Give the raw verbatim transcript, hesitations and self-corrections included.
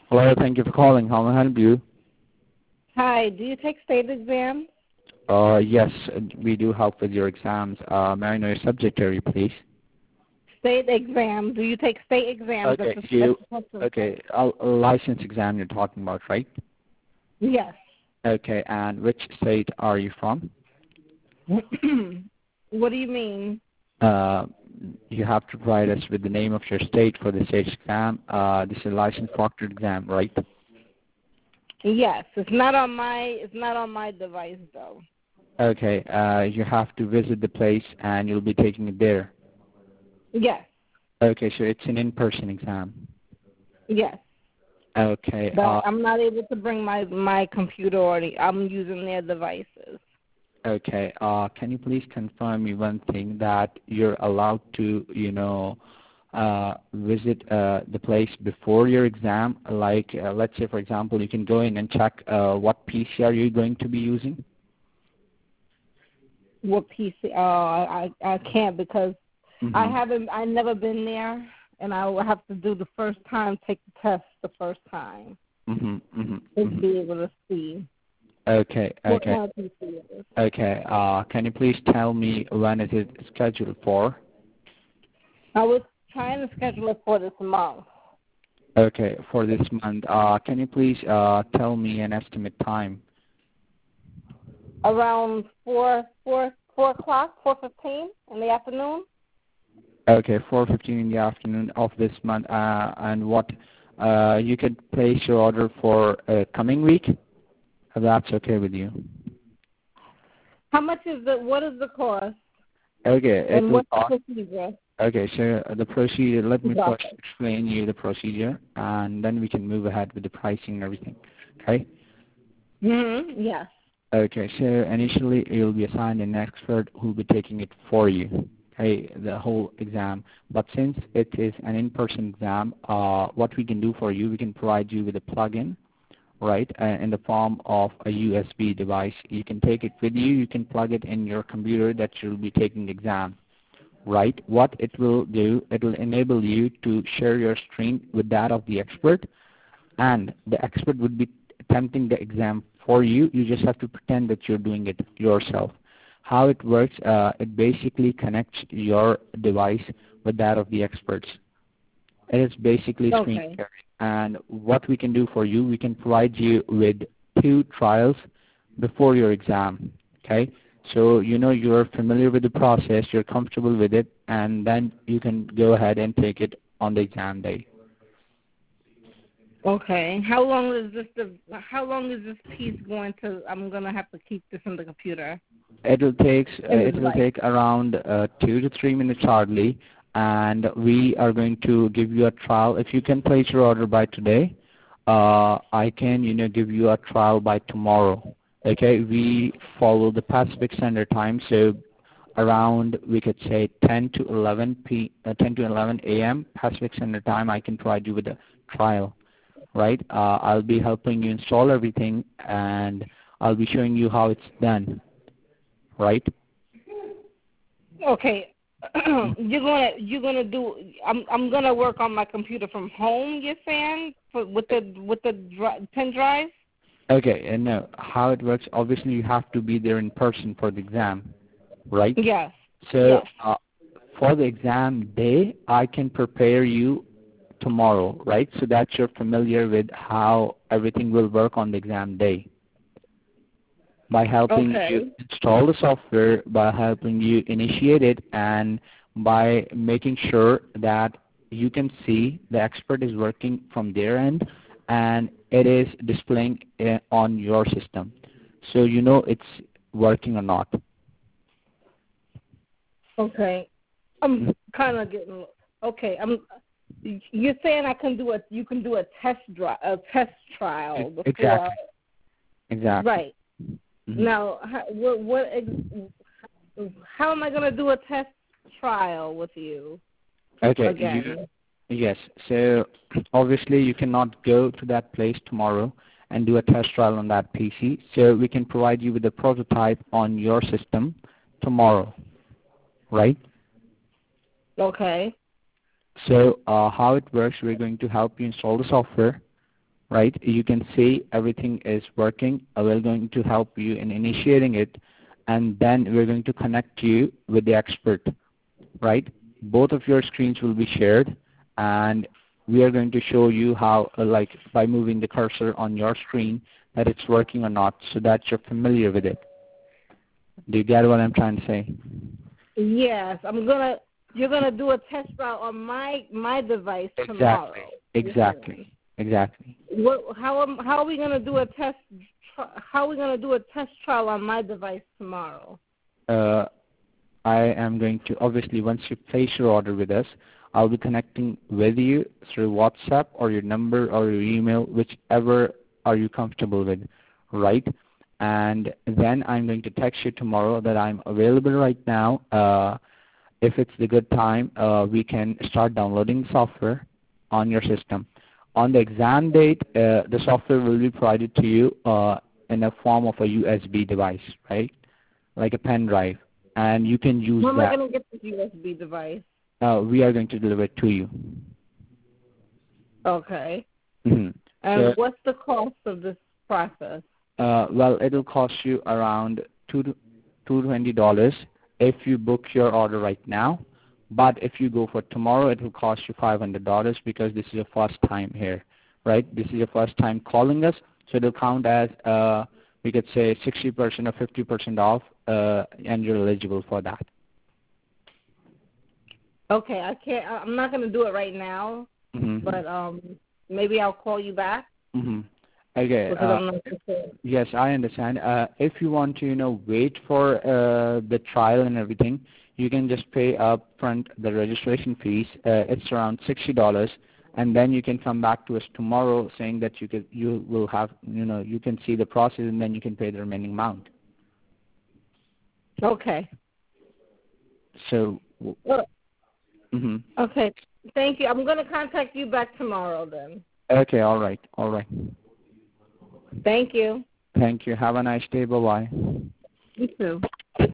Hello, thank you for calling. How may I help you? Hi, do you take state exams? Uh, yes, we do help with your exams. Uh, may I know your subject area, please? State exams. Do you take state exams at Okay, the, so at you, the customs site? okay, a, a license exam you're talking about, right? Yes. Okay, and which state are you from? What do you mean? Uh, you have to provide us with the name of your state for the state exam. Uh, this is a license proctored exam, right? Yes. It's not on my it's not on my device though. Okay, uh, you have to visit the place and you'll be taking it there. Yes. Okay, so it's an in-person exam. Yes. Okay, But uh, I'm not able to bring my my computer or the, I'm using their devices. Okay. Uh, can you please confirm me one thing that you're allowed to, you know, uh, visit uh, the place before your exam? Like, uh, let's say, for example, you can go in and check uh, what P C are you going to be using? What P C? Uh, I I can't because I Mm-hmm. haven't I never been there, and I will have to do the first time, take the test the first time Mm-hmm. Mm-hmm. to Mm-hmm. be able to see Okay. what Okay. kind of P C it is. Okay. Uh, can you please tell me when it is scheduled for? I was trying to schedule it for this month. Okay, for this month. Uh, can you please uh, tell me an estimate time? Around four four four o'clock, four fifteen in the afternoon. Okay, four fifteen in the afternoon of this month. Uh, and what uh, you could place your order for uh, coming week, if that's okay with you. How much is the what is the cost Okay, it and will what's the cost. procedure? Okay, so uh, the procedure. Let me first Doctor. explain you the procedure, and then we can move ahead with the pricing and everything. Okay. Mhm. Yes. Okay, so initially you'll be assigned an expert who will be taking it for you, okay, the whole exam. But since it is an in-person exam, uh, what we can do for you, we can provide you with a plug-in, right, uh, in the form of a U S B device. You can take it with you. You can plug it in your computer that you'll be taking the exam, right? What it will do, it will enable you to share your screen with that of the expert, and the expert would be attempting the exam for you. You just have to pretend that you're doing it yourself. How it works, uh, it basically connects your device with that of the experts. It is basically screen Okay. sharing. And what we can do for you, we can provide you with two trials before your exam. Okay? So you know you're familiar with the process, you're comfortable with it, and then you can go ahead and take it on the exam day. Okay. How long is this the how long is this piece going to I'm gonna have to keep this in the computer? It will take uh, In the it will device. take around uh, two to three minutes hardly, and we are going to give you a trial. If you can place your order by today, uh, I can you know give you a trial by tomorrow. Okay, we follow the Pacific Standard Time, so around we could say ten to eleven p uh, ten to eleven a m Pacific Standard Time. I can provide you with a trial, right? Uh, I'll be helping you install everything, and I'll be showing you how it's done, right? Okay. you're gonna you're gonna do I'm I'm gonna work on my computer from home, you're saying? For, with the with the dri- pen drive? Okay, and no, how it works, obviously you have to be there in person for the exam, right? Yes. So Yes. uh, for the exam day, I can prepare you tomorrow, right? So that you're familiar with how everything will work on the exam day. By helping you Okay. install the software, by helping you initiate it, and by making sure that you can see the expert is working from their end and it is displaying uh, on your system. So you know it's working or not. Okay. I'm kind of getting okay. I'm. You're saying I can do a you can do a test dri a test trial before, Exactly. Exactly. right? Mhm. Now, how, what what ex- how am I going to do a test trial with you Okay. You, again? yes. So obviously you cannot go to that place tomorrow and do a test trial on that P C. So we can provide you with a prototype on your system tomorrow, right? Okay. So uh, how it works, we're going to help you install the software, right? You can see everything is working. Uh, We're going to help you in initiating it, and then we're going to connect you with the expert, right? Both of your screens will be shared, and we are going to show you how, uh, like by moving the cursor on your screen, that it's working or not, so that you're familiar with it. Do you get what I'm trying to say? Yes, I'm gonna. You're gonna do a test route on my my device Exactly. tomorrow. Exactly. Exactly. What, how am, how are we gonna do a test? How are we gonna do a test trial on my device tomorrow? Uh, I am going to, obviously, once you place your order with us, I'll be connecting with you through WhatsApp or your number or your email, whichever are you comfortable with, right? And then I'm going to text you tomorrow that I'm available right now. Uh, if it's the good time, uh, we can start downloading software on your system. On the exam date, uh, the software will be provided to you uh, in a form of a U S B device, right? Like a pen drive. And you can use When am that. I gonna get this U S B device? Uh, we are going to deliver it to you. Okay. Mm-hmm. And So, what's the cost of this process? uh, well, it'll cost you around two to two twenty dollars if you book your order right now. But if you go for tomorrow, it will cost you five hundred dollars because this is your first time here, right? This is your first time calling us, so it'll count as uh, we could say sixty percent or fifty percent off, uh, and you're eligible for that. Okay, I can't. I'm not gonna do it right now, Mm-hmm. but um, maybe I'll call you back. Mm-hmm. Okay. Because Uh, I'm not sure. yes, I understand. Uh, if you want to, you know, wait for uh, the trial and everything, you can just pay up front the registration fees. Uh, it's around sixty dollars, and then you can come back to us tomorrow saying that you could, you will have, you know, you can see the process, and then you can pay the remaining amount. Okay. So. Well, Mm-hmm. okay. Thank you. I'm gonna contact you back tomorrow then. Okay. All right. All right. Thank you. Thank you. Have a nice day. Bye bye. You too.